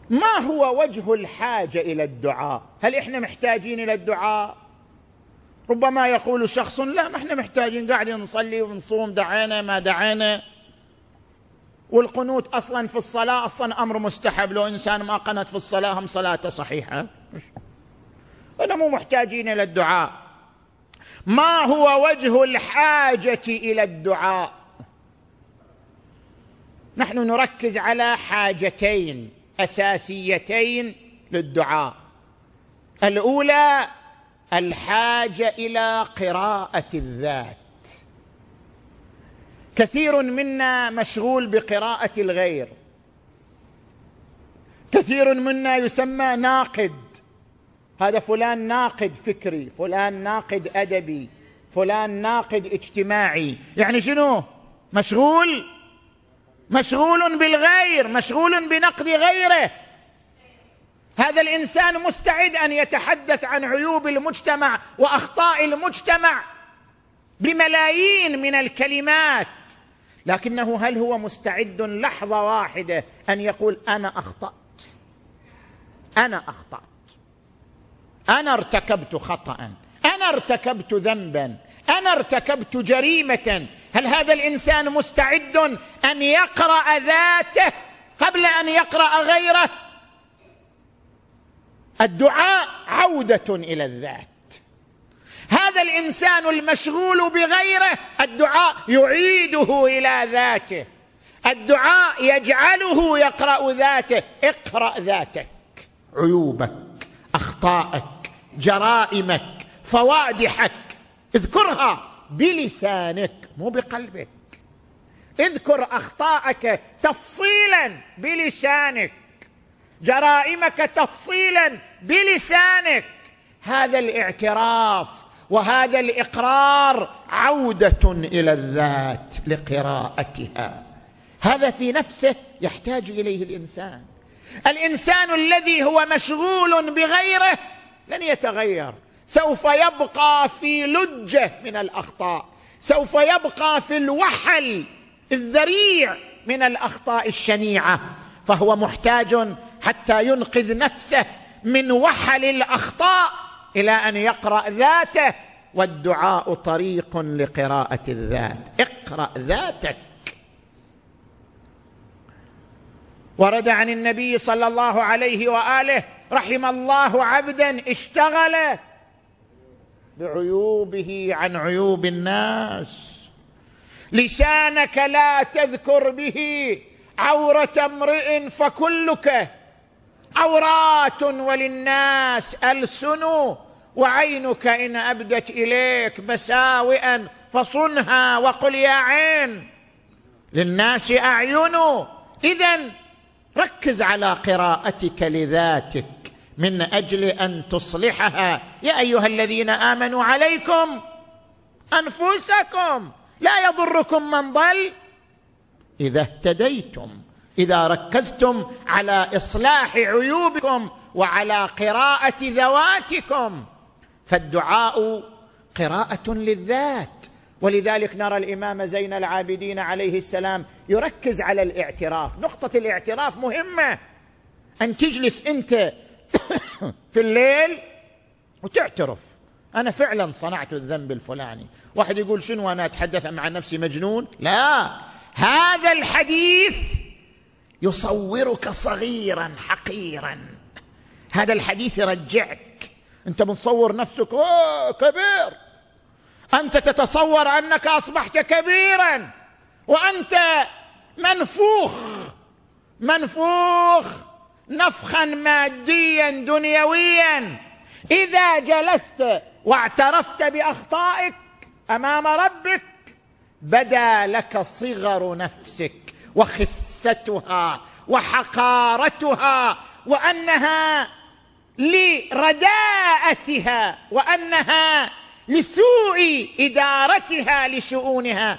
ما هو وجه الحاجة إلى الدعاء؟ هل إحنا محتاجين إلى الدعاء؟ ربما يقول شخص: لا، ما إحنا محتاجين، قاعدين نصلي ونصوم، دعينا ما دعينا، والقنوت أصلا في الصلاة أصلا أمر مستحب، لو إنسان ما قنت في الصلاة هم صلاته صحيحة، أنا مو محتاجين إلى الدعاء. ما هو وجه الحاجة إلى الدعاء؟ نحن نركز على حاجتين أساسيتين للدعاء. الأولى الحاجة إلى قراءة الذات. كثير منا مشغول بقراءة الغير، كثير منا يسمى ناقد، هذا فلان ناقد فكري، فلان ناقد أدبي، فلان ناقد اجتماعي. يعني شنو؟ مشغول بالغير، مشغول بنقد غيره. هذا الإنسان مستعد أن يتحدث عن عيوب المجتمع وأخطاء المجتمع بملايين من الكلمات، لكنه هل هو مستعد لحظة واحدة أن يقول: أنا أخطأت، أنا ارتكبت خطأ، أنا ارتكبت ذنبا، أنا ارتكبت جريمة؟ هل هذا الإنسان مستعد أن يقرأ ذاته قبل أن يقرأ غيره؟ الدعاء عودة إلى الذات. هذا الإنسان المشغول بغيره الدعاء يعيده إلى ذاته، الدعاء يجعله يقرأ ذاته. اقرأ ذاتك، عيوبك، أخطائك، جرائمك، فوادحك، اذكرها بلسانك مو بقلبك. اذكر أخطائك تفصيلا بلسانك، جرائمك تفصيلا بلسانك. هذا الاعتراف وهذا الإقرار عودة إلى الذات لقراءتها. هذا في نفسه يحتاج إليه الإنسان. الإنسان الذي هو مشغول بغيره لن يتغير، سوف يبقى في لجة من الأخطاء، سوف يبقى في الوحل الذريع من الأخطاء الشنيعة. فهو محتاج حتى ينقذ نفسه من وحل الأخطاء إلى أن يقرأ ذاته، والدعاء طريق لقراءة الذات. اقرأ ذاتك. ورد عن النبي صلى الله عليه وآله: رحم الله عبدا اشتغل بعيوبه عن عيوب الناس. لسانك لا تذكر به عورة امرئ فكلك عورات وللناس ألسن، وعينك إن أبدت إليك مساوئا فصنها وقل يا عين للناس أعين. إذن ركز على قراءتك لذاتك من أجل أن تصلحها. يا أيها الذين آمنوا عليكم أنفسكم لا يضركم من ضل إذا اهتديتم. إذا ركزتم على إصلاح عيوبكم وعلى قراءة ذواتكم، فالدعاء قراءة للذات. ولذلك نرى الإمام زين العابدين عليه السلام يركز على الاعتراف. نقطة الاعتراف مهمة، أن تجلس أنت في الليل وتعترف: أنا فعلا صنعت الذنب الفلاني. واحد يقول: شنو أنا أتحدث مع نفسي مجنون؟ لا، هذا الحديث يصورك صغيرا حقيرا. هذا الحديث يرجعك. أنت متصور نفسك كبير، أنت تتصور أنك أصبحت كبيرا، وأنت منفوخ نفخا ماديا دنيويا. إذا جلست واعترفت بأخطائك أمام ربك بدا لك صغر نفسك وخستها وحقارتها، وأنها لرداءتها وأنها لسوء إدارتها لشؤونها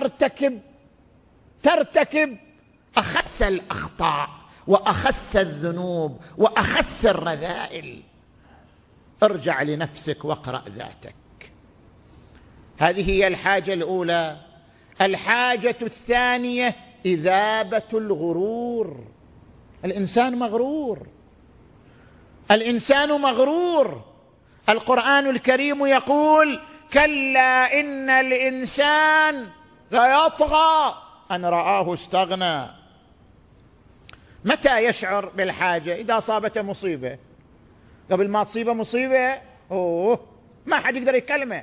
ترتكب أخس الأخطاء وأخس الذنوب وأخس الرذائل. ارجع لنفسك واقرأ ذاتك. هذه هي الحاجة الأولى. الحاجة الثانية إذابة الغرور. الإنسان مغرور، الإنسان مغرور. القرآن الكريم يقول: كلا إن الإنسان ليطغى أن رآه استغنى. متى يشعر بالحاجة؟ إذا أصابته مصيبة. قبل ما تصيبه مصيبة ما حد يقدر يكلمه.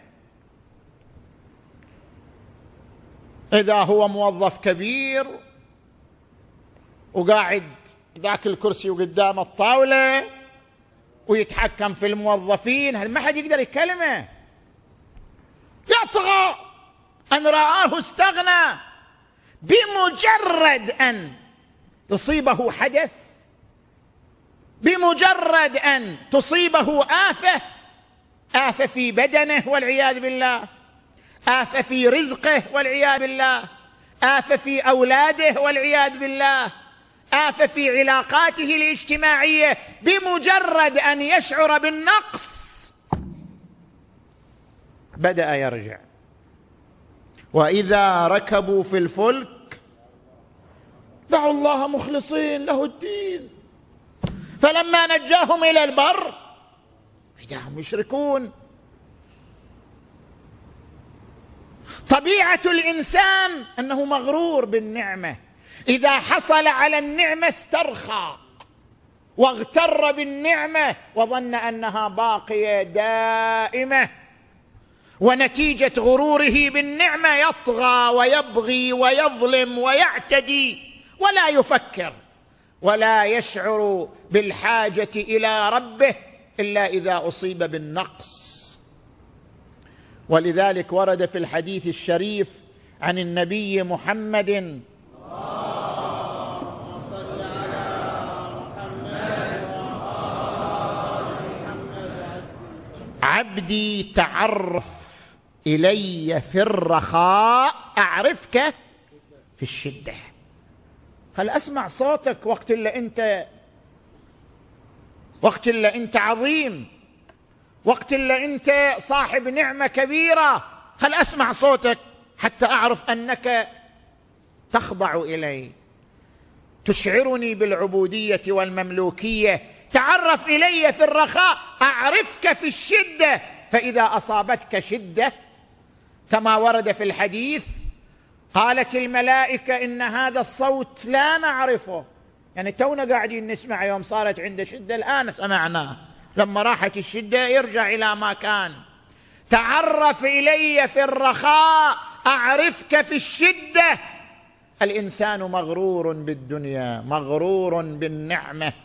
إذا هو موظف كبير وقاعد ذاك الكرسي وقدام الطاولة ويتحكم في الموظفين، هل ما حد يقدر يكلمه؟ يطغى أن رآه استغنى. بمجرد أن يصيبه حدث، بمجرد أن تصيبه آفة في بدنه والعياذ بالله، آفة في رزقه والعياذ بالله، آفة في أولاده والعياذ بالله، آفة في علاقاته الاجتماعية، بمجرد أن يشعر بالنقص بدأ يرجع. وإذا ركبوا في الفلك دعوا الله مخلصين له الدين فلما نجاهم إلى البر إذا هم يشركون. طبيعة الإنسان أنه مغرور بالنعمة، إذا حصل على النعمة استرخى واغتر بالنعمة وظن أنها باقية دائمة، ونتيجة غروره بالنعمة يطغى ويبغي ويظلم ويعتدي ولا يفكر ولا يشعر بالحاجة إلى ربه إلا إذا أصيب بالنقص. ولذلك ورد في الحديث الشريف عن النبي محمد: عبدي تعرف إلي في الرخاء أعرفك في الشدة. خل أسمع صوتك وقت اللي أنت عظيم، وقت اللي أنت صاحب نعمة كبيرة، خل أسمع صوتك حتى أعرف أنك تخضع إلي، تشعرني بالعبودية والمملوكية. تعرف إلي في الرخاء أعرفك في الشدة، فإذا أصابتك شدة كما ورد في الحديث قالت الملائكة: إن هذا الصوت لا نعرفه، يعني تونا قاعدين نسمع، يوم صارت عنده شدة الآن سمعناه، لما راحت الشدة يرجع إلى ما كان. تعرف إلي في الرخاء أعرفك في الشدة. الإنسان مغرور بالدنيا، مغرور بالنعمة،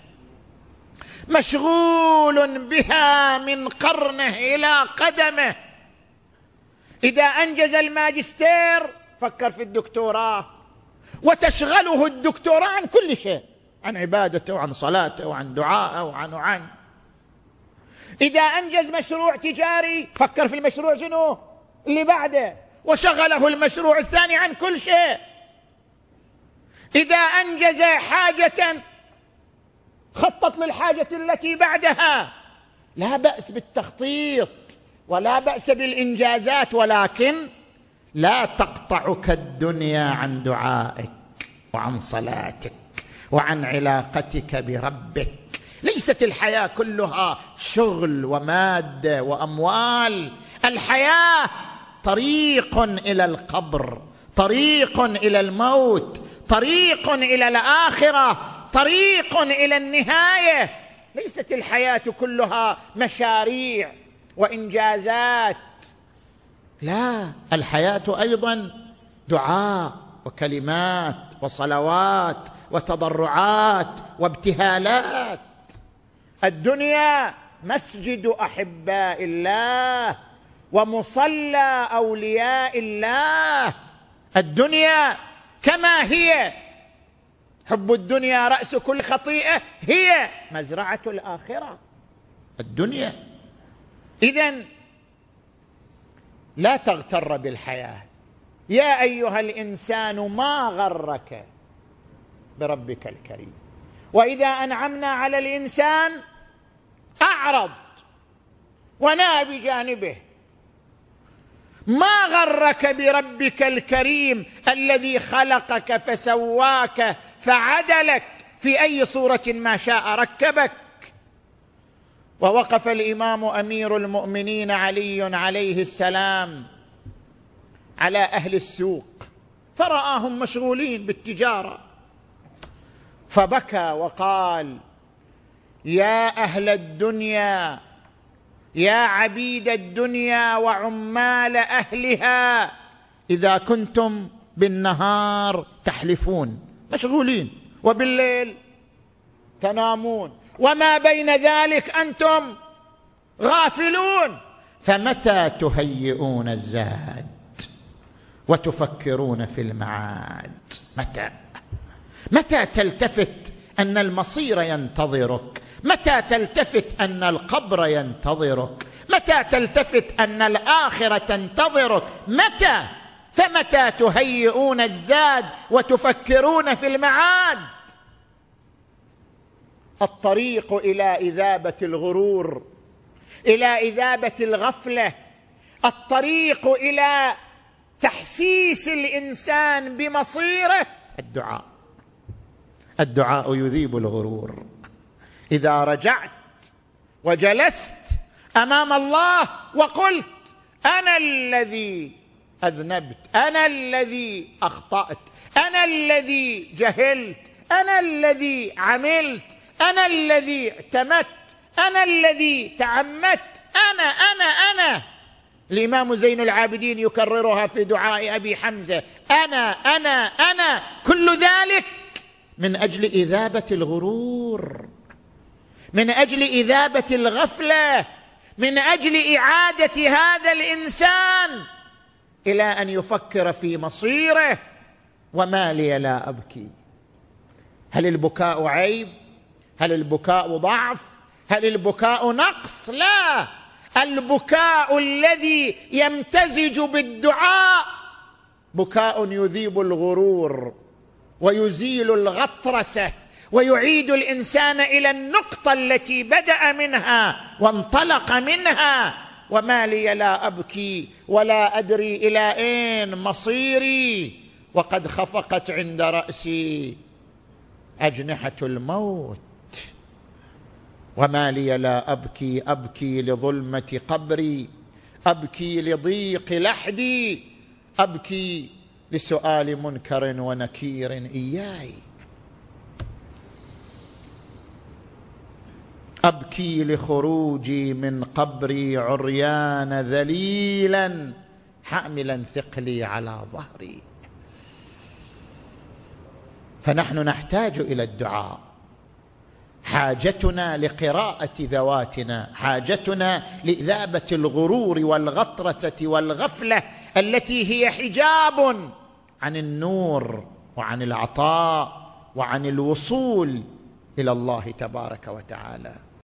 مشغول بها من قرنه إلى قدمه. إذا أنجز الماجستير فكر في الدكتوراه، وتشغله الدكتوراه عن كل شيء، عن عبادته وعن صلاته وعن دعائه وعن إذا أنجز مشروع تجاري فكر في المشروع شنو اللي بعده، وشغله المشروع الثاني عن كل شيء. إذا أنجز حاجة خطط للحاجة التي بعدها. لا بأس بالتخطيط ولا بأس بالإنجازات، ولكن لا تقطعك الدنيا عن دعائك وعن صلاتك وعن علاقتك بربك. ليست الحياة كلها شغل ومادة وأموال. الحياة طريق إلى القبر، طريق إلى الموت، طريق إلى الآخرة، طريق إلى النهاية. ليست الحياة كلها مشاريع وإنجازات، لا، الحياة أيضا دعاء وكلمات وصلوات وتضرعات وابتهالات. الدنيا مسجد أحباء الله ومصلى أولياء الله. الدنيا كما هي، حب الدنيا رأس كل خطيئة، هي مزرعة الآخرة الدنيا. إذن لا تغتر بالحياة. يا أيها الإنسان ما غرك بربك الكريم. وإذا أنعمنا على الإنسان أعرض ونأى بجانبه. ما غرك بربك الكريم الذي خلقك فسواك فعدلك في أي صورة ما شاء ركبك. ووقف الإمام أمير المؤمنين علي عليه السلام على أهل السوق فرآهم مشغولين بالتجارة، فبكى وقال: يا أهل الدنيا، يا عبيد الدنيا وعمال أهلها، إذا كنتم بالنهار تحلفون مشغولين وبالليل تنامون، وما بين ذلك أنتم غافلون، فمتى تهيئون الزاد وتفكرون في المعاد؟ متى تلتفت أن المصير ينتظرك؟ متى تلتفت أن القبر ينتظرك؟ متى تلتفت أن الآخرة تنتظرك؟ فمتى تهيئون الزاد وتفكرون في المعاد؟ الطريق إلى إذابة الغرور، إلى إذابة الغفلة، الطريق إلى تحسيس الإنسان بمصيره الدعاء يذيب الغرور. إذا رجعت وجلست أمام الله وقلت: أنا الذي أذنبت، أنا الذي أخطأت، أنا الذي جهلت، أنا الذي عملت، أنا الذي اعتمدت، أنا الذي تعمدت، أنا. الإمام زين العابدين يكررها في دعاء أبي حمزة: أنا. كل ذلك من أجل إذابة الغرور، من أجل إذابة الغفلة، من أجل إعادة هذا الإنسان إلى أن يفكر في مصيره. وما لي لا أبكي؟ هل البكاء عيب؟ هل البكاء ضعف؟ هل البكاء نقص؟ لا، البكاء الذي يمتزج بالدعاء بكاء يذيب الغرور ويزيل الغطرسة ويعيد الإنسان إلى النقطة التي بدأ منها وانطلق منها. وما لي لا أبكي ولا أدري إلى أين مصيري، وقد خفقت عند رأسي أجنحة الموت. وما لي لا أبكي، أبكي لظلمة قبري، أبكي لضيق لحدي، أبكي لسؤال منكر ونكير إياي، أبكي لخروجي من قبري عريان ذليلا حاملا ثقلي على ظهري. فنحن نحتاج إلى الدعاء، حاجتنا لقراءة ذواتنا، حاجتنا لإذابة الغرور والغطرسة والغفلة التي هي حجاب عن النور وعن العطاء وعن الوصول إلى الله تبارك وتعالى.